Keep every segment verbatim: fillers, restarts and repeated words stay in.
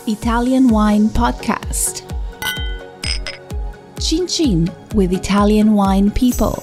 Italian Wine Podcast. Chin Chin with Italian wine people.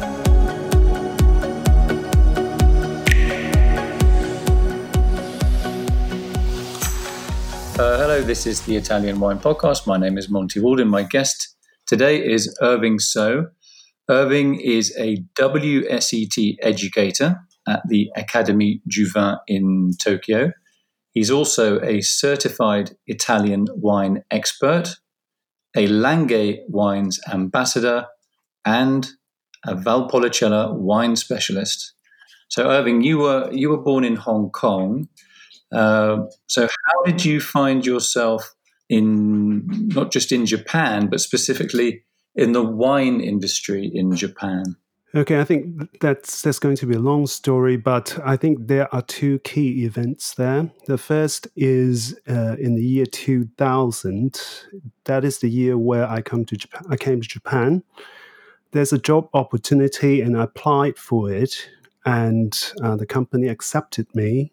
Uh, hello, this is the Italian Wine Podcast. My name is Monty Walden. My guest today is Irving So. Irving is a W S E T educator at the Académie du Vin in Tokyo. He's also a certified Italian wine expert, a Langhe Wines ambassador, and a Valpolicella wine specialist. So, Irving, you were you were born in Hong Kong. Uh, so, how did you find yourself in not just in Japan, but specifically in the wine industry in Japan? Okay, I think that's that's going to be a long story, but I think there are two key events there. The first is uh, in the year two thousand. That is the year where I come to Japan. I came to Japan. There's a job opportunity, and I applied for it, and uh, the company accepted me,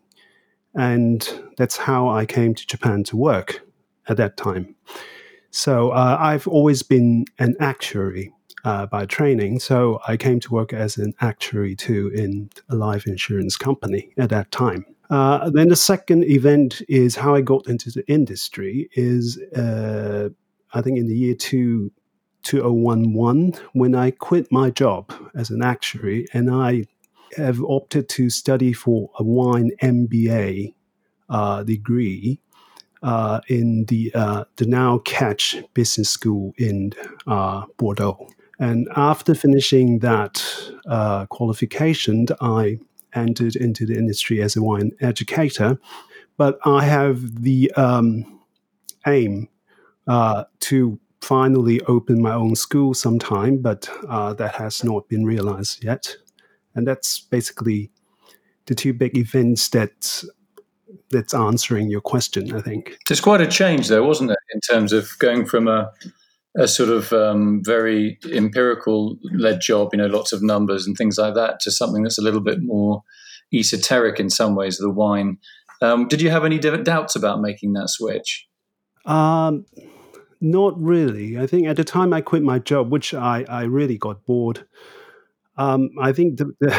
and that's how I came to Japan to work at that time. So uh, I've always been an actuary uh, by training, so I came to work as an actuary too in a life insurance company at that time. Uh, then the second event is how I got into the industry is, uh, I think in the year two, two thousand eleven, when I quit my job as an actuary, and I have opted to study for a wine M B A uh, degree Uh, in the uh, the now Catch Business School in uh, Bordeaux. And after finishing that uh, qualification, I entered into the industry as a wine educator. But I have the um, aim uh, to finally open my own school sometime, but uh, that has not been realized yet. And that's basically the two big events that that's answering your question, I think. There's quite a change there, wasn't it, in terms of going from a, a sort of um, very empirical-led job, you know, lots of numbers and things like that, to something that's a little bit more esoteric in some ways, the wine. Um, did you have any d- doubts about making that switch? Um, not really. I think at the time I quit my job, which I, I really got bored. Um, I think the, the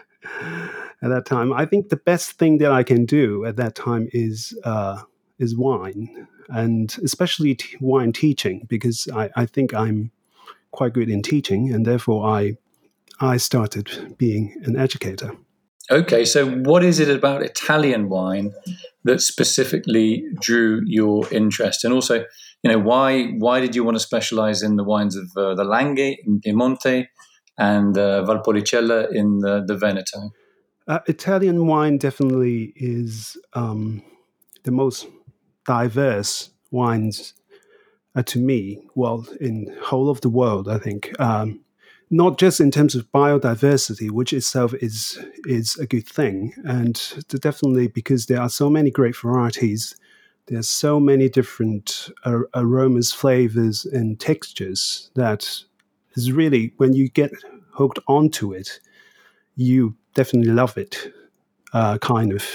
at that time, I think the best thing that I can do at that time is uh, is wine, and especially t- wine teaching, because I, I think I'm quite good in teaching, and therefore I I started being an educator. Okay, so what is it about Italian wine that specifically drew your interest, and also, you know, why why did you want to specialize in the wines of uh, the Langhe in Piemonte and uh, Valpolicella in the, the Veneto? Uh, Italian wine definitely is um, the most diverse wines uh, to me, well, in whole of the world, I think. Um, not just in terms of biodiversity, which itself is is a good thing, and definitely because there are so many great varieties, there's so many different ar- aromas, flavors, and textures that is really, when you get hooked onto it, you definitely love it, uh, kind of,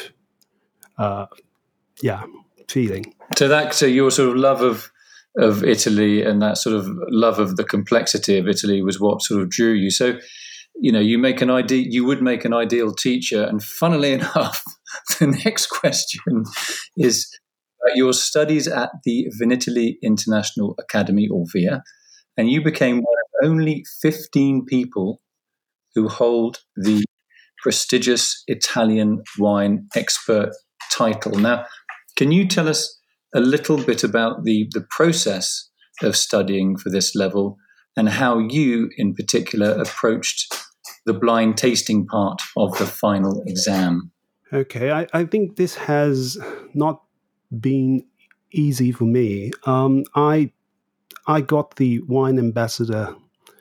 uh, yeah, feeling. So that, so your sort of love of of Italy and that sort of love of the complexity of Italy was what sort of drew you. So, you know, you make an ideal, you would make an ideal teacher. And funnily enough, the next question is uh, your studies at the Vinitaly International Academy, or V I A, and you became one of only fifteen people who hold the prestigious Italian wine expert title. Now, can you tell us a little bit about the, the process of studying for this level and how you, in particular, approached the blind tasting part of the final exam? Okay, I, I think this has not been easy for me. Um, I I got the wine ambassador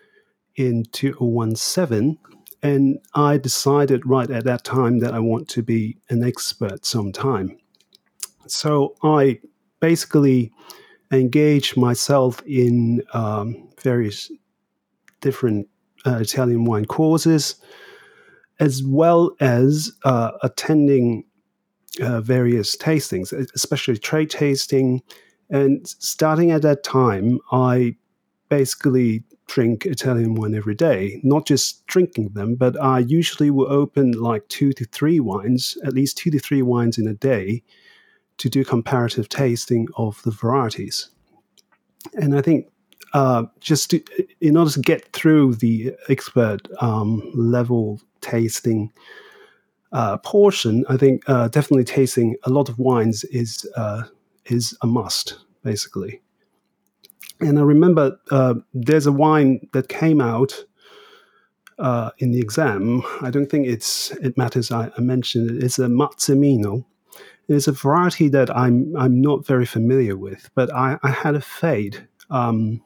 in two thousand seventeen, and I decided right at that time that I want to be an expert sometime. So I basically engaged myself in um, various different uh, Italian wine courses, as well as uh, attending uh, various tastings, especially trade tasting. And starting at that time, I basically drink Italian wine every day, not just drinking them, but I usually will open like two to three wines, at least two to three wines in a day, to do comparative tasting of the varieties. And I think uh, just to, in order to get through the expert um, level tasting uh, portion, I think uh, definitely tasting a lot of wines is uh, is a must, basically. And I remember uh, there's a wine that came out uh, in the exam. I don't think it's it matters. I, I mentioned it. It's a Mazzemino. It's a variety that I'm I'm not very familiar with, but I, I had a fade um,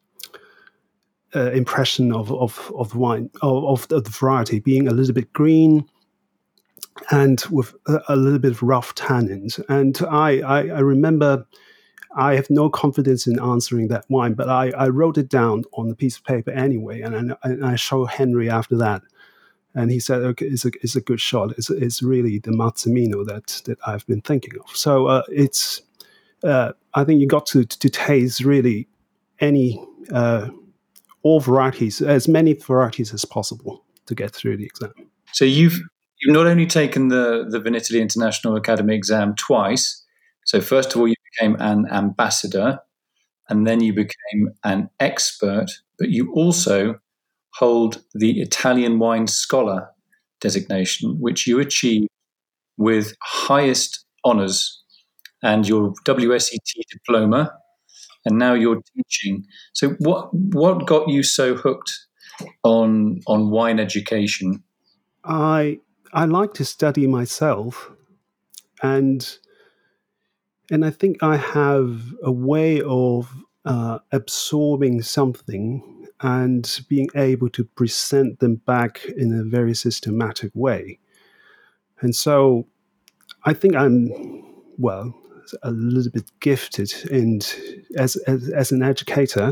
uh, impression of of of wine of, of the variety being a little bit green and with a, a little bit of rough tannins. And I, I I remember. I have no confidence in answering that wine, but I, I wrote it down on a piece of paper anyway, and I, and I showed Henry after that, and he said, "Okay, it's a it's a good shot. It's it's really the Mazzemino that that I've been thinking of." So uh, it's uh, I think you got to to taste really any uh, all varieties, as many varieties as possible to get through the exam. So you've you've not only taken the the Vinitaly International Academy exam twice. So first of all, you became an ambassador, and then you became an expert, but you also hold the Italian Wine Scholar designation, which you achieved with highest honors, and your W S E T diploma, and now you're teaching. So what what got you so hooked on on wine education? I I like to study myself, and And I think I have a way of uh, absorbing something and being able to present them back in a very systematic way. And so I think I'm, well, a little bit gifted in, as, as, as an educator,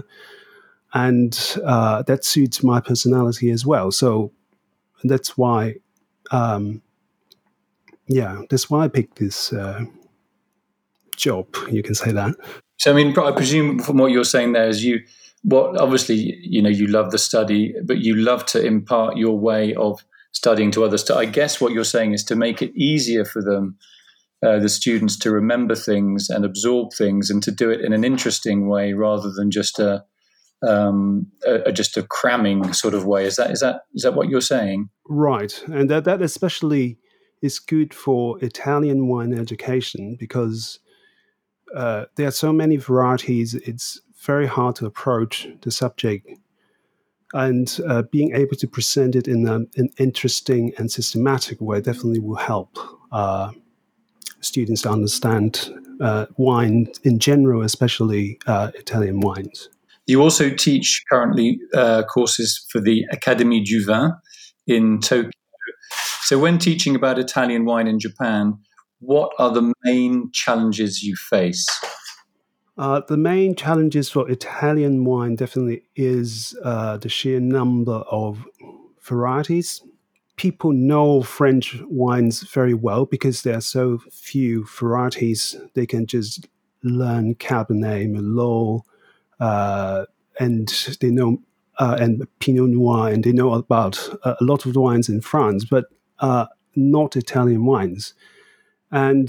and uh, that suits my personality as well. So that's why, um, yeah, that's why I picked this uh, job, you can say that. So, I mean, I presume from what you're saying there is you, what obviously, you know, you love the study, but you love to impart your way of studying to others. I guess what you're saying is to make it easier for them, uh, the students, to remember things and absorb things, and to do it in an interesting way rather than just a, um, a, a just a cramming sort of way. Is that is that is that what you're saying? Right, and that that especially is good for Italian wine education because Uh, there are so many varieties, it's very hard to approach the subject. And uh, being able to present it in a, an interesting and systematic way definitely will help uh, students to understand uh, wine in general, especially uh, Italian wines. You also teach currently uh, courses for the Académie du Vin in Tokyo. So when teaching about Italian wine in Japan, what are the main challenges you face? Uh, the main challenges for Italian wine definitely is uh, the sheer number of varieties. People know French wines very well because there are so few varieties. They can just learn Cabernet, Merlot, uh, and they know uh, and Pinot Noir, and they know about uh, a lot of the wines in France, but uh, not Italian wines. And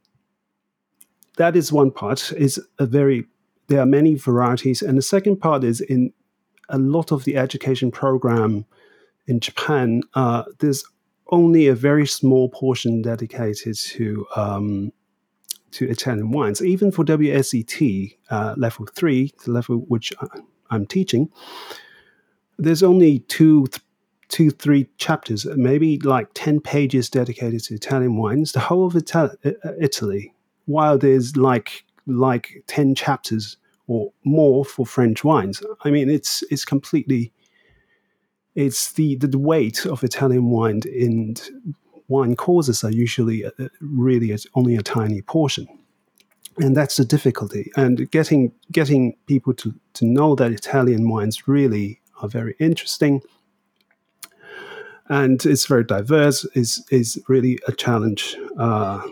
that is one part. Is a very there are many varieties, and the second part is in a lot of the education program in Japan. Uh, there's only a very small portion dedicated to um, to Italian wines. Even for W S E T uh, level three, the level which I'm teaching, there's only two. Th- two, three chapters, maybe like ten pages dedicated to Italian wines, the whole of Ita- Italy, while there's like like ten chapters or more for French wines. I mean, it's it's completely, it's the, the weight of Italian wine in wine courses are usually a, really a, only a tiny portion. And that's the difficulty. And getting getting people to, to know that Italian wines really are very interesting and it's very diverse is is really a challenge. Uh,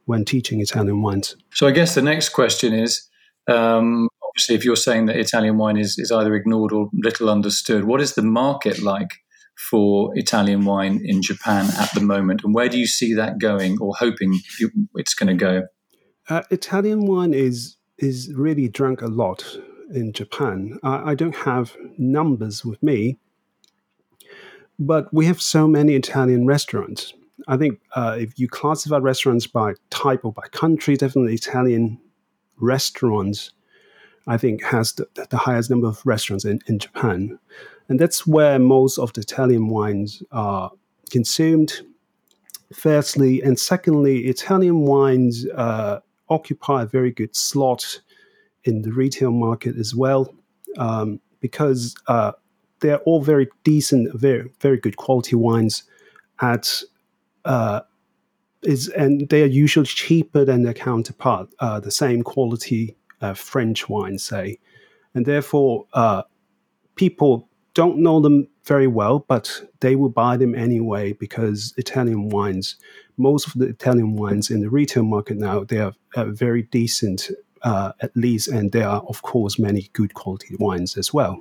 when teaching Italian wines. So I guess the next question is, um, obviously, if you're saying that Italian wine is, is either ignored or little understood, what is the market like for Italian wine in Japan at the moment? And where do you see that going, or hoping you, it's going to go? Uh, Italian wine is is really drunk a lot in Japan. I, I don't have numbers with me, but we have so many Italian restaurants. I think uh, if you classify restaurants by type or by country, definitely Italian restaurants, I think, has the, the highest number of restaurants in, in Japan. And that's where most of the Italian wines are consumed, firstly. And secondly, Italian wines uh, occupy a very good slot in the retail market as well, um, because uh, they're all very decent, very very good quality wines at uh, is and they are usually cheaper than their counterpart, uh, the same quality uh, French wine, say, and therefore uh, people don't know them very well, but they will buy them anyway because Italian wines, most of the Italian wines in the retail market now, they are uh, very decent, uh, at least, and there are, of course, many good quality wines as well.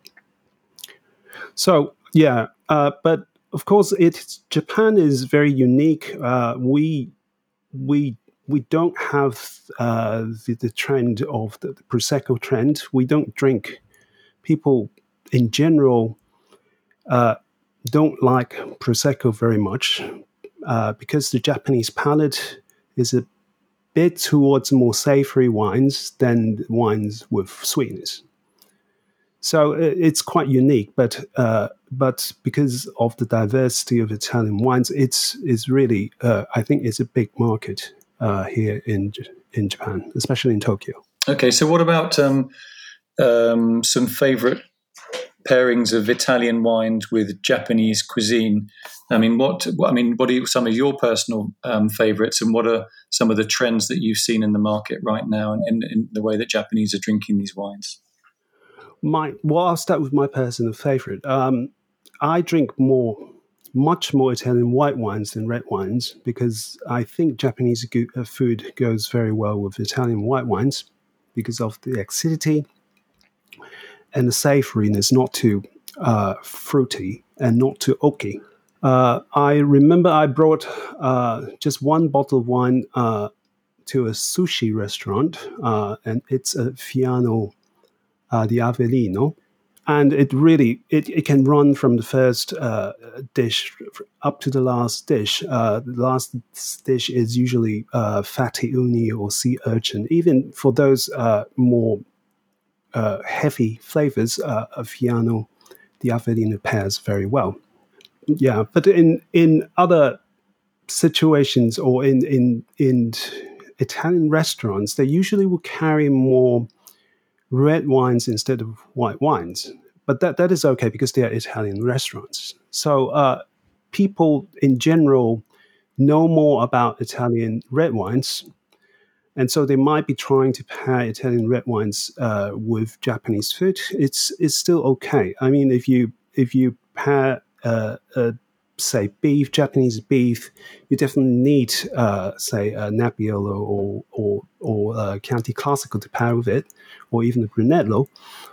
So, yeah, uh, but of course, it Japan is very unique. Uh, we we we don't have uh, the, the trend of the, the Prosecco trend. We don't drink. People in general uh, don't like Prosecco very much uh, because the Japanese palate is a bit towards more savory wines than wines with sweetness. So it's quite unique, but uh, but because of the diversity of Italian wines, it's it's really uh, I think it's a big market uh, here in in Japan, especially in Tokyo. Okay, so what about um, um, some favorite pairings of Italian wines with Japanese cuisine? I mean, what I mean, what are some of your personal um, favorites, and what are some of the trends that you've seen in the market right now, and in, in the way that Japanese are drinking these wines? My well, I'll start with my personal favorite. Um, I drink more, much more Italian white wines than red wines because I think Japanese go- uh, food goes very well with Italian white wines because of the acidity and the savoriness, not too uh, fruity and not too oaky. Uh, I remember I brought uh, just one bottle of wine uh, to a sushi restaurant, uh, and it's a Fiano Uh, the Avellino, and it really it, it can run from the first uh, dish up to the last dish. Uh, the last dish is usually uh, fatty uni or sea urchin. Even for those uh, more uh, heavy flavors, uh, a Fiano, the Avellino pairs very well. Yeah, but in in other situations or in in in Italian restaurants, they usually will carry more red wines instead of white wines. But that, that is okay because they are Italian restaurants. So uh, people in general know more about Italian red wines. And so they might be trying to pair Italian red wines uh, with Japanese food. It's it's still okay. I mean, if you if you pair uh, uh, say beef, Japanese beef, you definitely need uh, say a Nebbiolo or or or uh, Chianti Classico to pair with it, or even a Brunello.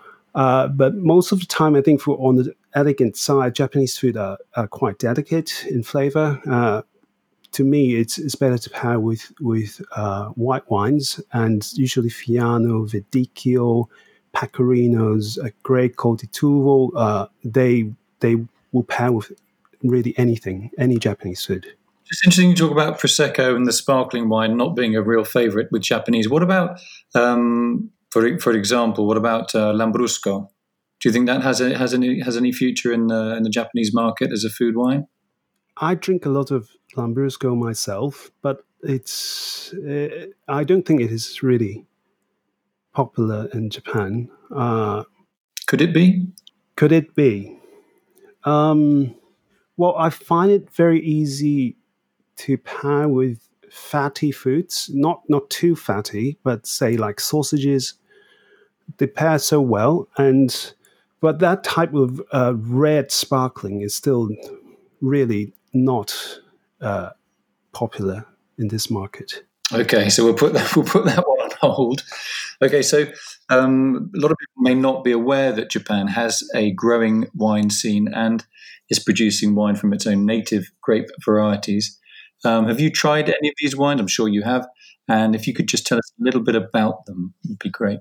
Uh, but most of the time, I think for on the elegant side, Japanese food are, are quite delicate in flavor. Uh, to me, it's it's better to pair with with uh, white wines, and usually Fiano, Verdicchio, Pecorinos, uh, Great Col di Turo. Uh, they they will pair with really anything, any Japanese food. It's interesting you talk about Prosecco and the sparkling wine not being a real favorite with Japanese. What about, um, for for example, what about uh, Lambrusco? Do you think that has a, has any has any future in the in the Japanese market as a food wine? I drink a lot of Lambrusco myself, but it's uh, I don't think it is really popular in Japan. Uh, Could it be? Could it be? Um, well, I find it very easy to pair with fatty foods, not not too fatty, but say like sausages. They pair so well, and but that type of uh, red sparkling is still really not uh, popular in this market. Okay, so we'll put that we'll put that one on hold. Okay, so um, a lot of people may not be aware that Japan has a growing wine scene and is producing wine from its own native grape varieties. Um, have you tried any of these wines? I'm sure you have. And if you could just tell us a little bit about them, it would be great.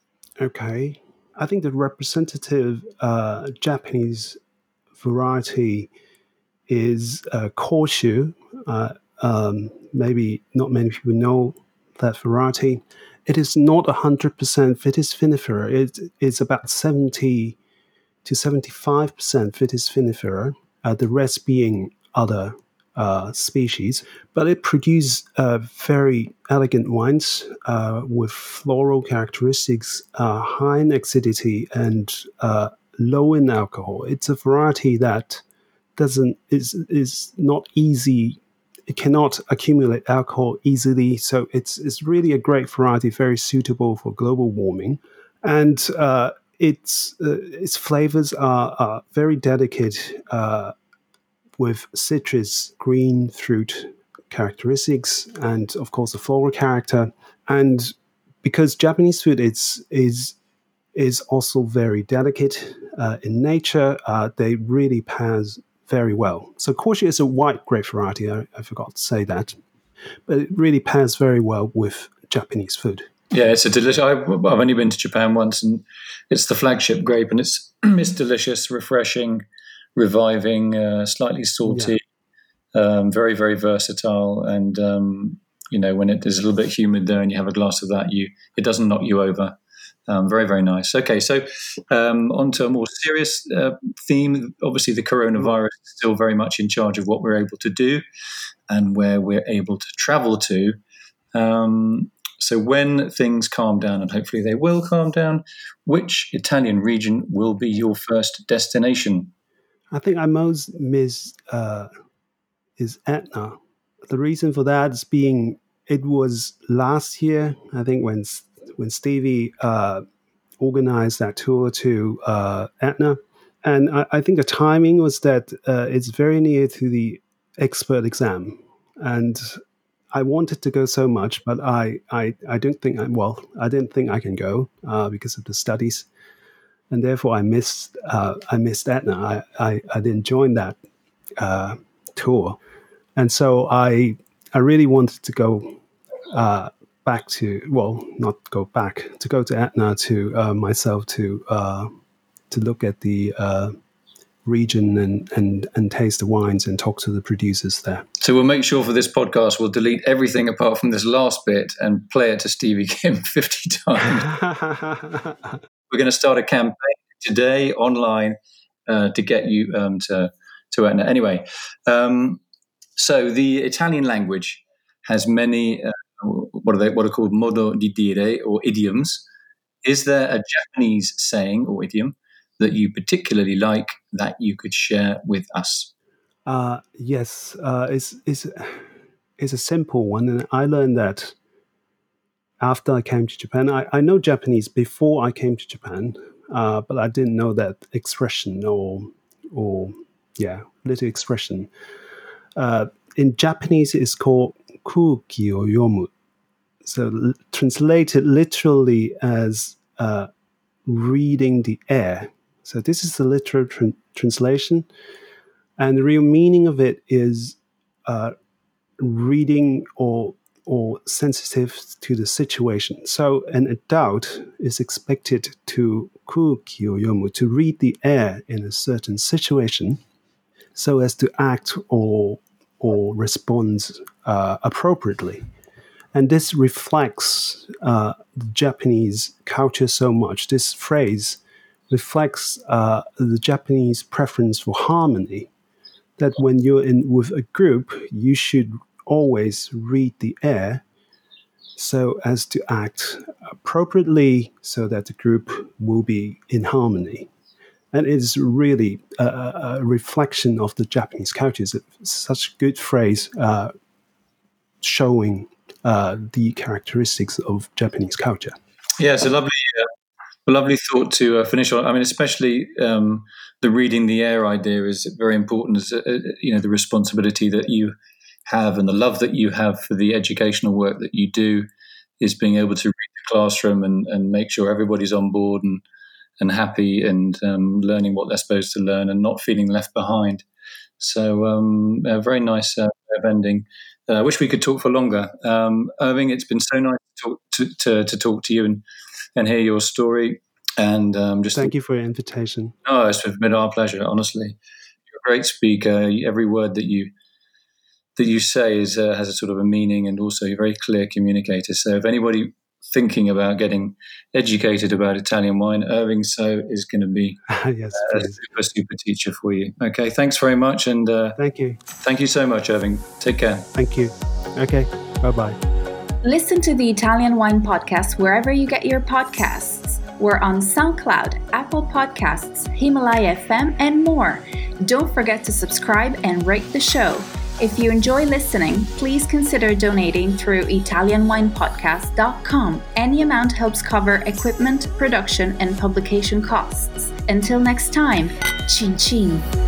Okay. I think the representative uh, Japanese variety is uh, Koshu. Uh, um, maybe not many people know that variety. It is not one hundred percent Vitis vinifera. It, it's about seventy to seventy-five percent Vitis vinifera, uh, the rest being other uh, species. But it produces uh, very elegant wines uh, with floral characteristics, uh, high in acidity, and uh, low in alcohol. It's a variety that doesn't is is not easy. It cannot accumulate alcohol easily, so it's it's really a great variety, very suitable for global warming, and uh, its uh, its flavors are, are very delicate, uh, with citrus, green fruit characteristics, and of course the floral character. And because Japanese food is is is also very delicate uh, in nature, uh, they really pass very well. So Koshu is a white grape variety. I, I forgot to say that, but it really pairs very well with Japanese food. Yeah, it's a delicious. I've only been to Japan once, and it's the flagship grape, and it's it's delicious, refreshing, reviving, uh, slightly salty, yeah. um, very very versatile, and um, you know when it is a little bit humid there, and you have a glass of that, you it doesn't knock you over. Um, very, very nice. Okay, so um, on to a more serious uh, theme. Obviously, the coronavirus is still very much in charge of what we're able to do and where we're able to travel to. Um, so when things calm down, and hopefully they will calm down, which Italian region will be your first destination? I think I most miss uh, is Etna. The reason for that is being it was last year, I think, when when Stevie uh, organized that tour to uh, Etna. And I, I think the timing was that uh, it's very near to the expert exam. And I wanted to go so much, but I, I, I don't think I, well, I didn't think I can go uh, because of the studies. And therefore I missed, uh, I missed Etna. I, I, I didn't join that uh, tour. And so I, I really wanted to go uh, back to, well, not go back, to go to Etna to uh, myself to uh, to look at the uh, region and, and, and taste the wines and talk to the producers there. So we'll make sure for this podcast we'll delete everything apart from this last bit and play it to Stevie Kim fifty times. We're going to start a campaign today online uh, to get you um, to, to Etna. Anyway, um, so the Italian language has many... Uh, what are they? What are called modo di dire, or idioms? Is there a Japanese saying or idiom that you particularly like that you could share with us? Uh, yes, uh, it's it's it's a simple one, and I learned that after I came to Japan. I, I know Japanese before I came to Japan, uh, but I didn't know that expression or or yeah, little expression. Uh, in Japanese, it's called kuki o yomu. So l- translated literally as uh, reading the air. So this is the literal tr- translation. And the real meaning of it is uh, reading or or sensitive to the situation. So an adult is expected to kuki o yomu, to read the air in a certain situation so as to act or or respond uh, appropriately. And this reflects uh, the Japanese culture so much. This phrase reflects uh, the Japanese preference for harmony, that when you're in with a group, you should always read the air so as to act appropriately so that the group will be in harmony. And it is really a, a reflection of the Japanese culture. It's such a good phrase uh, showing uh, the characteristics of Japanese culture. Yeah, it's a lovely, uh, a lovely thought to uh, finish on. I mean, especially um, the reading the air idea is very important. As, uh, you know, the responsibility that you have and the love that you have for the educational work that you do is being able to read the classroom and, and make sure everybody's on board and, and happy and um, learning what they're supposed to learn and not feeling left behind. So um, a very nice uh, way of ending. Uh, I wish we could talk for longer. Um, Irving, it's been so nice to talk to, to, to talk to you and, and hear your story. And um, just thank you for your invitation. Oh, it's been our pleasure. Honestly, you're a great speaker. Every word that you that you say is uh, has a sort of a meaning, and also you're a very clear communicator. So, if anybody thinking about getting educated about Italian wine, Irving So is going to be yes, uh, a super super teacher for you. Okay, thanks very much, and uh, thank you. Thank you so much, Irving. Take care. Thank you. Okay, bye bye. Listen to the Italian Wine Podcast wherever you get your podcasts. We're on SoundCloud, Apple Podcasts, Himalaya F M, and more. Don't forget to subscribe and rate the show. If you enjoy listening, please consider donating through Italian Wine Podcast dot com. Any amount helps cover equipment, production, and publication costs. Until next time, cin cin.